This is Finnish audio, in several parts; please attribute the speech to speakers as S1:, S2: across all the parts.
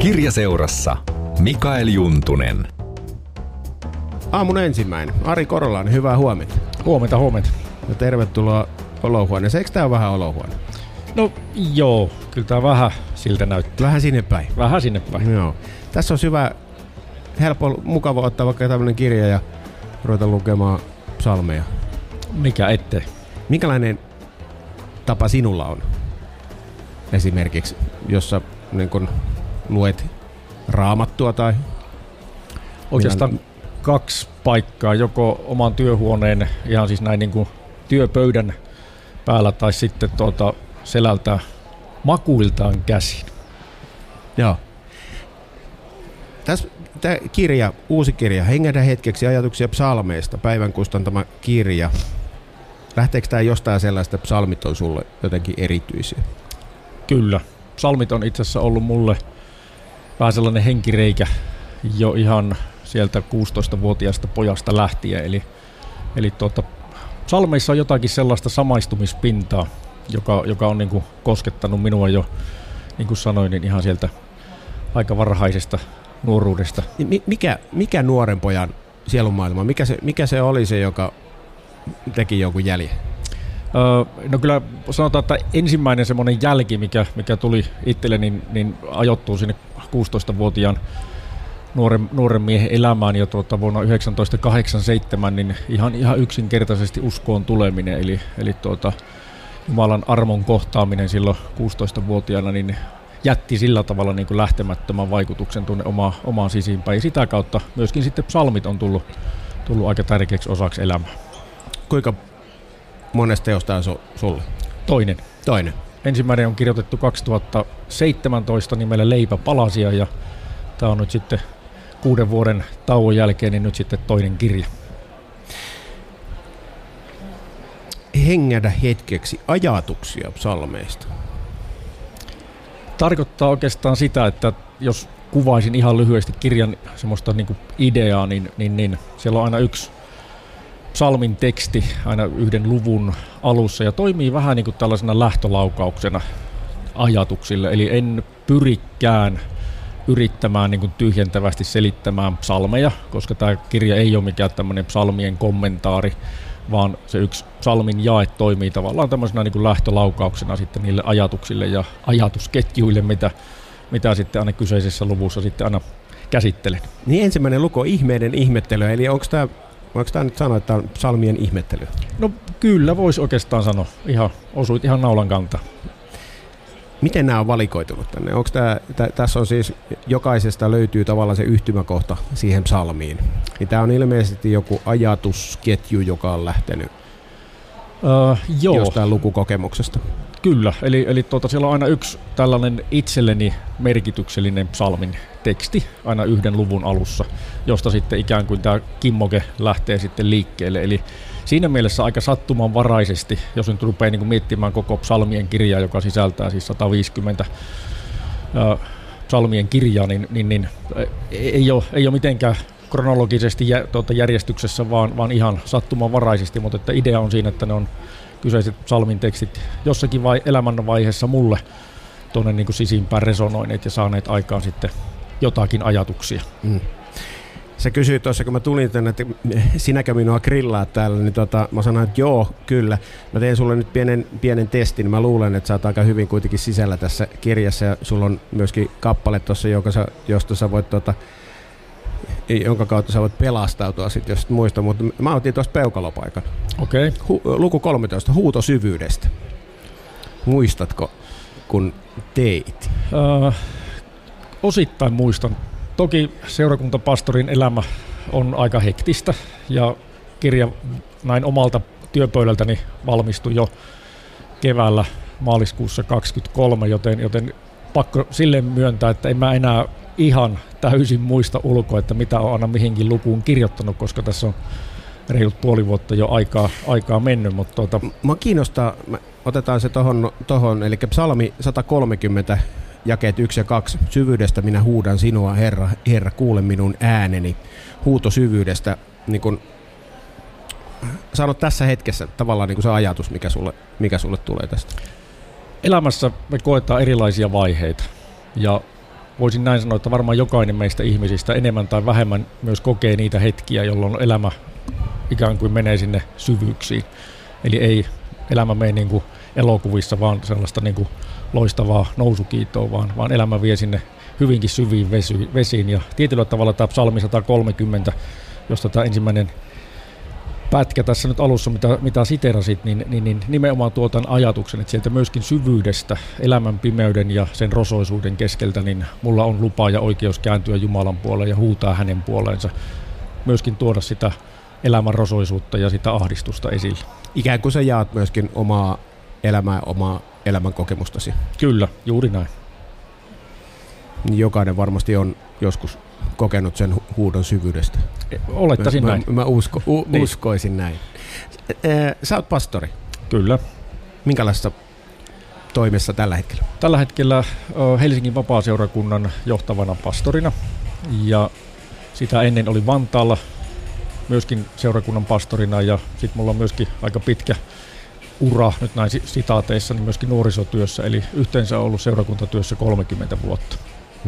S1: Kirjaseurassa Mikael Juntunen.
S2: Aamun ensimmäinen. Ari Korolainen, hyvää huomenta.
S3: Huomenta.
S2: Ja tervetuloa olohuoneeseen. Eikö tää ole vähän olohuone?
S3: No joo, kyllä tää vähän siltä näyttää.
S2: Vähän sinne päin. Joo. Tässä on hyvä, helppo, mukava ottaa vaikka tämmönen kirja ja ruveta lukemaan psalmeja.
S3: Mikä ettei.
S2: Minkälainen tapa sinulla on? Esimerkiksi, jossa niin kun luet raamattua tai...
S3: Oikeastaan kaksi paikkaa, joko oman työhuoneen ihan siis näin niin kuin työpöydän päällä tai sitten selältä makuiltaan käsin.
S2: Joo. Tämä kirja, uusi kirja, Hengähdä hetkeksi ajatuksia psalmeista, päivän kustantama kirja. Lähteekö tämä jostain sellaista, että psalmit on sulle jotenkin erityisiä?
S3: Kyllä. Psalmit on itse asiassa ollut mulle vähän sellainen henkireikä jo ihan sieltä 16-vuotiaasta pojasta lähtien. Eli psalmeissa on jotakin sellaista samaistumispintaa, joka on niin kuin koskettanut minua jo, niin kuin sanoin, niin ihan sieltä aika varhaisesta nuoruudesta.
S2: Mikä nuoren pojan sielunmaailma, mikä se oli se, joka teki jonkun jäljen?
S3: No kyllä sanotaan, että ensimmäinen semmoinen jälki, mikä tuli itselle, niin ajoittuu sinne 16-vuotiaan nuoren miehen elämään jo vuonna 1987, niin ihan yksinkertaisesti uskoon tuleminen, eli Jumalan armon kohtaaminen silloin 16-vuotiaana, niin jätti sillä tavalla niin kuin lähtemättömän vaikutuksen tuonne omaan sisimpään, ja sitä kautta myöskin sitten psalmit on tullut aika tärkeäksi osaksi elämää.
S2: Kuinka monesta teosta on sulle?
S3: Toinen. Ensimmäinen on kirjoitettu 2017 nimellä Leipä palasia, ja tämä on nyt sitten 6 vuoden tauon jälkeen niin nyt sitten toinen kirja.
S2: Hengähdä hetkeksi ajatuksia psalmeista.
S3: Tarkoittaa oikeastaan sitä, että jos kuvaisin ihan lyhyesti kirjan semmoista niin kuin ideaa, niin siellä on aina yksi psalmin teksti aina yhden luvun alussa ja toimii vähän niin kuin tällaisena lähtölaukauksena ajatuksille. Eli en pyrikään yrittämään niin kuin tyhjentävästi selittämään psalmeja, koska tämä kirja ei ole mikään tämmöinen psalmien kommentaari, vaan se yksi psalmin jae toimii tavallaan tämmöisenä niin kuin lähtölaukauksena sitten niille ajatuksille ja ajatusketjuille, mitä sitten aina kyseisessä luvussa sitten aina käsittelen.
S2: Niin ensimmäinen luku on ihmeiden ihmettelyä, eli voiko tämä nyt sanoa, että tämä on psalmien ihmettely?
S3: No kyllä voisi oikeastaan sanoa. Osuit ihan naulan kantaan.
S2: Miten nämä on valikoitunut tänne? Onko tässä on siis jokaisesta löytyy tavallaan se yhtymäkohta siihen psalmiin. Niin tämä on ilmeisesti joku ajatusketju, joka on lähtenyt jostain lukukokemuksesta.
S3: Kyllä, eli siellä on aina yksi tällainen itselleni merkityksellinen psalmin teksti aina yhden luvun alussa, josta sitten ikään kuin tämä kimmoke lähtee sitten liikkeelle. Eli siinä mielessä aika sattumanvaraisesti, jos nyt rupeaa niin kuin miettimään koko psalmien kirjaa, joka sisältää siis 150 psalmien kirjaa, niin ei ole mitenkään kronologisesti järjestyksessä, vaan ihan sattumanvaraisesti, mutta että idea on siinä, että ne on kyseiset psalmin tekstit jossakin elämänvaiheessa mulle tuonne niin kuin sisimpään resonoineet ja saaneet aikaan sitten jotakin ajatuksia.
S2: Sä kysyit tuossa, kun mä tulin tänne, että sinäkö minua grillaat täällä, niin mä sanoin, että joo, kyllä. Mä teen sulle nyt pienen testin. Mä luulen, että sä oot aika hyvin kuitenkin sisällä tässä kirjassa ja sulla on myöskin kappale tuossa, josta sä voit jonka kautta sä voit pelastautua sit, jos et muista, mutta mä otin tuosta peukalopaikan.
S3: Okei.
S2: Luku 13, huuto syvyydestä. Muistatko, kun teit?
S3: Osittain muistan. Toki seurakuntapastorin elämä on aika hektistä ja kirja näin omalta työpöydältäni valmistui jo keväällä maaliskuussa 2023, joten pakko silleen myöntää, että en mä enää ihan täysin muista ulkoa, että mitä on aina mihinkin lukuun kirjoittanut, koska tässä on reilut puoli vuotta jo aikaa mennyt. Mutta
S2: Mä kiinnostaa, otetaan se tohon, eli psalmi 130, jakeet 1 ja 2. Syvyydestä minä huudan sinua, Herra, kuule minun ääneni. Huuto syvyydestä, niin kun sano tässä hetkessä tavallaan niin kuin se ajatus, mikä sulle tulee tästä.
S3: Elämässä me koetaan erilaisia vaiheita ja voisin näin sanoa, että varmaan jokainen meistä ihmisistä enemmän tai vähemmän myös kokee niitä hetkiä, jolloin elämä ikään kuin menee sinne syvyyksiin. Eli ei elämä mene niin kuin elokuvissa, vaan sellaista niin kuin loistavaa nousukiitoa, vaan elämä vie sinne hyvinkin syviin vesiin. Ja tietyllä tavalla tämä psalmi 130, josta tämä ensimmäinen pätkä tässä nyt alussa, mitä siterasit, niin nimenomaan tuo tämän ajatuksen, että sieltä myöskin syvyydestä, elämän pimeyden ja sen rosoisuuden keskeltä, niin mulla on lupa ja oikeus kääntyä Jumalan puoleen ja huutaa hänen puoleensa. Myöskin tuoda sitä elämän rosoisuutta ja sitä ahdistusta esille.
S2: Ikään kuin sä jaat myöskin omaa elämää, omaa elämän kokemustasi.
S3: Kyllä, juuri näin.
S2: Jokainen varmasti on joskus kokenut sen huudon syvyydestä.
S3: Olettaisin näin.
S2: Mä uskoisin näin. Sä oot pastori.
S3: Kyllä.
S2: Minkälaisessa toimessa tällä hetkellä?
S3: Tällä hetkellä Helsingin Vapaaseurakunnan johtavana pastorina. Ja sitä ennen oli Vantaalla myöskin seurakunnan pastorina. Ja sitten mulla on myöskin aika pitkä ura, nyt näin sitaateissa, niin myöskin nuorisotyössä. Eli yhteensä on ollut seurakuntatyössä 30 vuotta.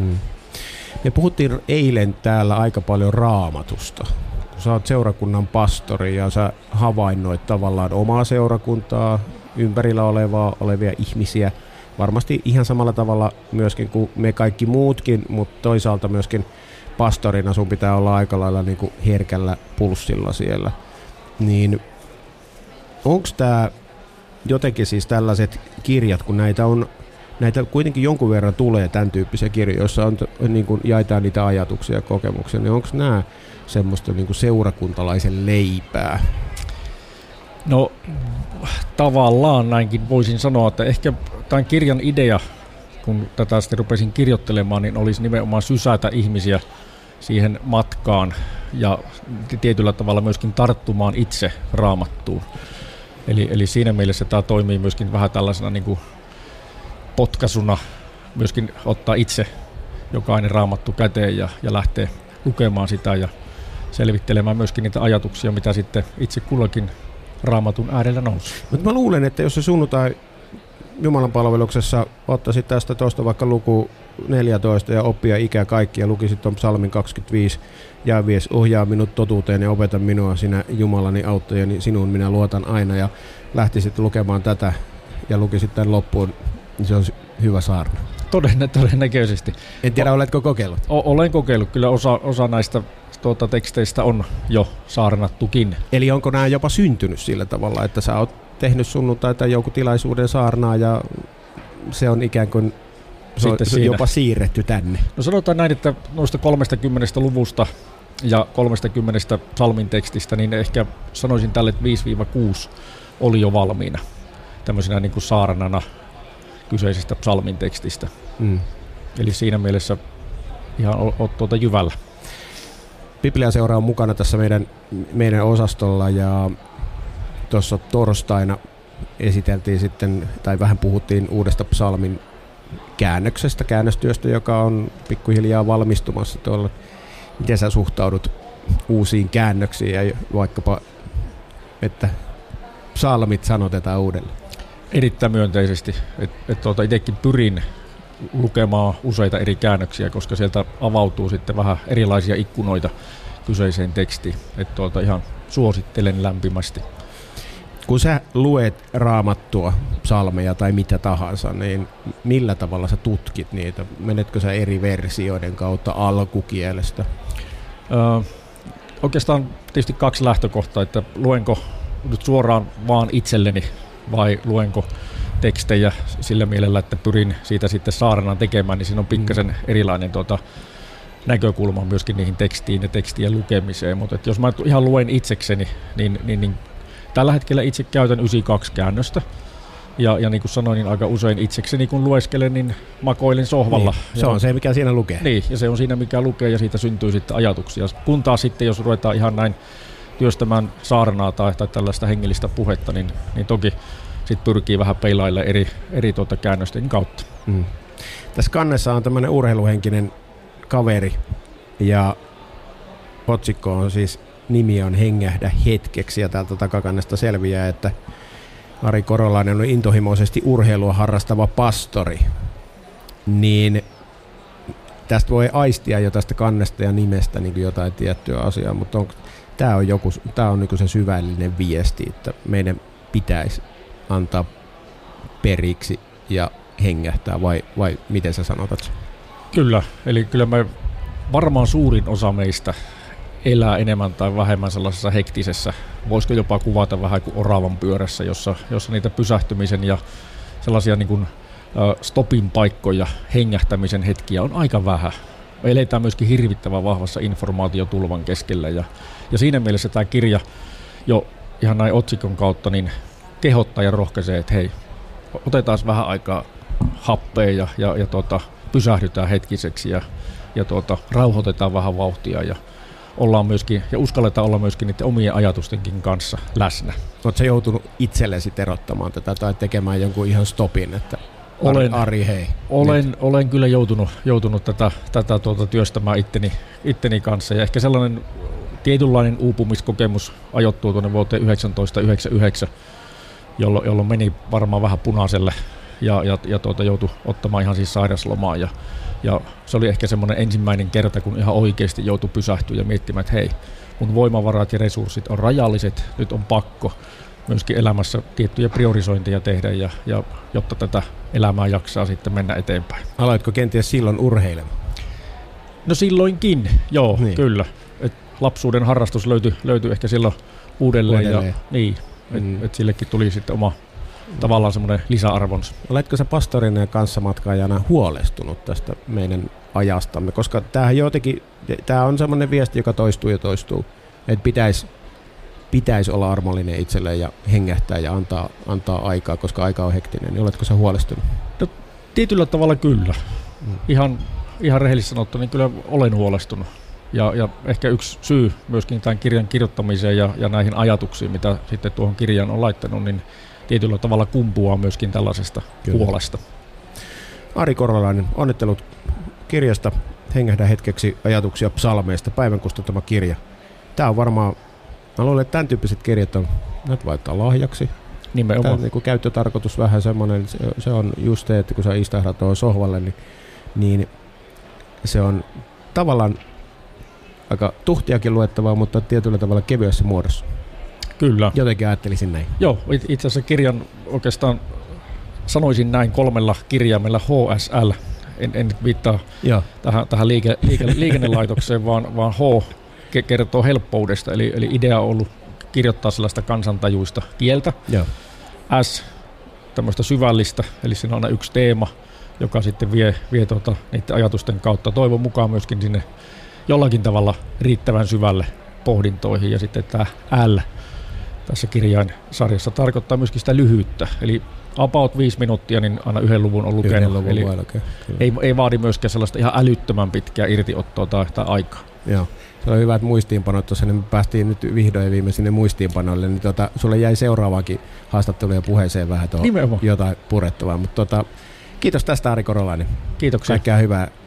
S2: Me puhuttiin eilen täällä aika paljon Raamatusta. Kun sä oot seurakunnan pastori ja sä havainnoit tavallaan omaa seurakuntaa, ympärillä olevia ihmisiä, varmasti ihan samalla tavalla myöskin kuin me kaikki muutkin, mutta toisaalta myöskin pastorina sun pitää olla aika lailla niin kuin herkällä pulssilla siellä. Niin onko tää jotenkin siis tällaiset kirjat, kun näitä kuitenkin jonkun verran tulee tämän tyyppisiä kirjoja, joissa on, niin kuin jaetaan niitä ajatuksia ja kokemuksia, niin onko nämä semmoista niin kuin seurakuntalaisen leipää?
S3: No tavallaan näinkin voisin sanoa, että ehkä tämän kirjan idea, kun tätä sitten rupesin kirjoittelemaan, niin olisi nimenomaan sysätä ihmisiä siihen matkaan ja tietyllä tavalla myöskin tarttumaan itse Raamattuun. Eli siinä mielessä tämä toimii myöskin vähän tällaisena niin kuin potkasuna, myöskin ottaa itse jokainen Raamattu käteen ja lähtee lukemaan sitä ja selvittelemään myöskin niitä ajatuksia, mitä sitten itse kullakin Raamatun äärellä nousee.
S2: Mutta mä luulen, että jos se sunnuntai Jumalan palveluksessa ottaisit tästä tuosta vaikka luku 14 ja oppia ikä kaikki ja lukisit tuon psalmin 25, Jahve ohjaa minut totuuteen ja opeta minua, sinä Jumalani auttajani, sinuun minä luotan aina, ja lähtisit lukemaan tätä ja lukisit tämän loppuun, niin se on hyvä saarna.
S3: Todennäköisesti.
S2: En tiedä, oletko kokeillut?
S3: Olen kokeillut. Kyllä osa näistä teksteistä on jo saarnattukin. Eli
S2: onko nämä jopa syntynyt sillä tavalla, että sä oot tehnyt sunnuntai tai joku tilaisuuden saarnaa ja se on ikään kuin jopa siirretty tänne?
S3: No sanotaan näin, että noista 30 luvusta ja 30 psalmin tekstistä, niin ehkä sanoisin tälle, että 5-6 oli jo valmiina tämmöisenä niin kuin saarnana kyseisestä psalmin tekstistä. Eli siinä mielessä ihan oot jyvällä.
S2: Bibliaseura on mukana tässä meidän osastolla ja tuossa torstaina esiteltiin sitten, tai vähän puhuttiin uudesta psalmin käännöstyöstä, joka on pikkuhiljaa valmistumassa tuolla. Miten sä suhtaudut uusiin käännöksiin ja vaikkapa, että psalmit sanotetaan uudelleen?
S3: Erittäin myönteisesti. Itsekin pyrin lukemaan useita eri käännöksiä, koska sieltä avautuu sitten vähän erilaisia ikkunoita kyseiseen tekstiin. Ihan suosittelen lämpimästi.
S2: Kun sä luet Raamattua, psalmeja tai mitä tahansa, niin millä tavalla sä tutkit niitä? Menetkö sä eri versioiden kautta alkukielestä?
S3: Oikeastaan tietysti 2 lähtökohtaa, että luenko nyt suoraan vaan itselleni vai luenko tekstejä sillä mielellä, että pyrin siitä sitten saarnan tekemään, niin siinä on pikkasen erilainen näkökulma myöskin niihin tekstiin ja tekstien lukemiseen. Mutta jos mä ihan luen itsekseni, niin tällä hetkellä itse käytän 92 käännöstä. Ja niin kuin sanoin, niin aika usein itsekseni kun lueskelen, niin makoilen sohvalla.
S2: Niin, se on se, mikä siinä lukee.
S3: Niin, ja se on siinä, mikä lukee, ja siitä syntyy sitten ajatuksia. Kun taas sitten, jos ruvetaan ihan näin työstämään saarnaa tai tällaista hengellistä puhetta, niin toki sitten pyrkii vähän peilaille eri käännösten kautta.
S2: Tässä kannessa on tämmöinen urheiluhenkinen kaveri, ja otsikko on siis, nimi on Hengähdä hetkeksi, ja täältä takakannesta selviää, että Ari Korolainen on intohimoisesti urheilua harrastava pastori. Niin tästä voi aistia jo tästä kannesta ja nimestä niin jotain tiettyä asiaa, mutta tämä on niin se syvällinen viesti, että meidän pitäisi antaa periksi ja hengähtää, vai miten sä sanotat?
S3: Kyllä, eli kyllä me varmaan suurin osa meistä elää enemmän tai vähemmän sellaisessa hektisessä, voisiko jopa kuvata vähän kuin oravan pyörässä, jossa niitä pysähtymisen ja sellaisia niin kuin stopin paikkoja, hengähtämisen hetkiä on aika vähän. Me eletään myöskin hirvittävän vahvassa informaatiotulvan keskellä ja siinä mielessä tämä kirja jo ihan näin otsikon kautta niin kehottaa ja rohkaisee, että hei, otetaan vähän aikaa happea ja pysähdytään hetkiseksi ja rauhoitetaan vähän vauhtia ja ollaan myöskin ja uskalletaan olla myöskin niiden omien ajatustenkin kanssa läsnä.
S2: Oletko joutunut itsellesi erottamaan tätä tai tekemään jonkun ihan stopin, että Ari hei?
S3: Olen kyllä joutunut tätä työstämään itteni kanssa ja ehkä sellainen tietynlainen uupumiskokemus ajoittuu tuonne vuoteen 1999, jolloin meni varmaan vähän punaiselle ja joutui ottamaan ihan siis sairaslomaa ja se oli ehkä semmoinen ensimmäinen kerta, kun ihan oikeasti joutui pysähtyä ja miettimään, että hei, mun voimavarat ja resurssit on rajalliset, nyt on pakko myöskin elämässä tiettyjä priorisointeja tehdä, ja jotta tätä elämää jaksaa sitten mennä eteenpäin.
S2: Aloitko kenties silloin urheilemaan?
S3: No silloinkin, joo, niin. Kyllä. Et lapsuuden harrastus löytyi ehkä silloin uudelleen. Ja, niin, et sillekin tuli sitten oma tavallaan semmoinen lisäarvonsa.
S2: Oletko sä pastorina ja kanssamatkaajana huolestunut tästä meidän ajastamme? Koska tämä on semmoinen viesti, joka toistuu ja toistuu, että pitäisi olla armollinen itselleen ja hengähtää ja antaa aikaa, koska aika on hektinen. Niin oletko sä huolestunut?
S3: No, tietyllä tavalla kyllä. Ihan rehellisesti sanottuna, niin kyllä olen huolestunut. Ja ehkä yksi syy myöskin tämän kirjan kirjoittamiseen ja näihin ajatuksiin, mitä sitten tuohon kirjaan on laittanut, niin tietyllä tavalla kumpuaa myöskin tällaisesta huolesta.
S2: Ari Korolainen, onnittelut kirjasta. Hengähdä hetkeksi ajatuksia psalmeista, päivän kustanttama kirja. Tämä on varmaan, mä luulen, että tämän tyyppiset kirjat on, nyt laittaa lahjaksi.
S3: Nimenomaan.
S2: Tämä niin käyttötarkoitus vähän semmoinen, se on just se, että kun sä istahdat tuohon sohvalle, niin se on tavallaan aika tuhtiakin luettavaa, mutta tietyllä tavalla kevyessä muodossa.
S3: Kyllä.
S2: Jotenkin ajattelisin näin.
S3: Joo, itse asiassa kirjan oikeastaan sanoisin näin 3 kirjaimella HSL. En viittaa tähän liikennelaitokseen, vaan H kertoo helppoudesta. Eli idea on ollut kirjoittaa sellaista kansantajuista kieltä. Joo. S tämmöistä syvällistä, eli siinä on aina yksi teema, joka sitten vie niiden ajatusten kautta toivon mukaan myöskin sinne jollakin tavalla riittävän syvälle pohdintoihin. Ja sitten tämä L tässä kirjainsarjassa tarkoittaa myöskin sitä lyhyyttä. Eli about 5 minuuttia, niin aina 1 luvun on lukenut. Eli ei vaadi myöskään sellaista ihan älyttömän pitkää irtiottoa tai aikaa. Joo.
S2: Se on hyvät muistiinpanot tuossa, niin me päästiin nyt vihdoin viime sinne muistiinpanoille, niin sulle jäi seuraavakin haastattelu ja puheeseen vähän jotain purettavaa. Mutta kiitos tästä, Ari Korolainen.
S3: Kiitoksia.
S2: Kaikkea hyvää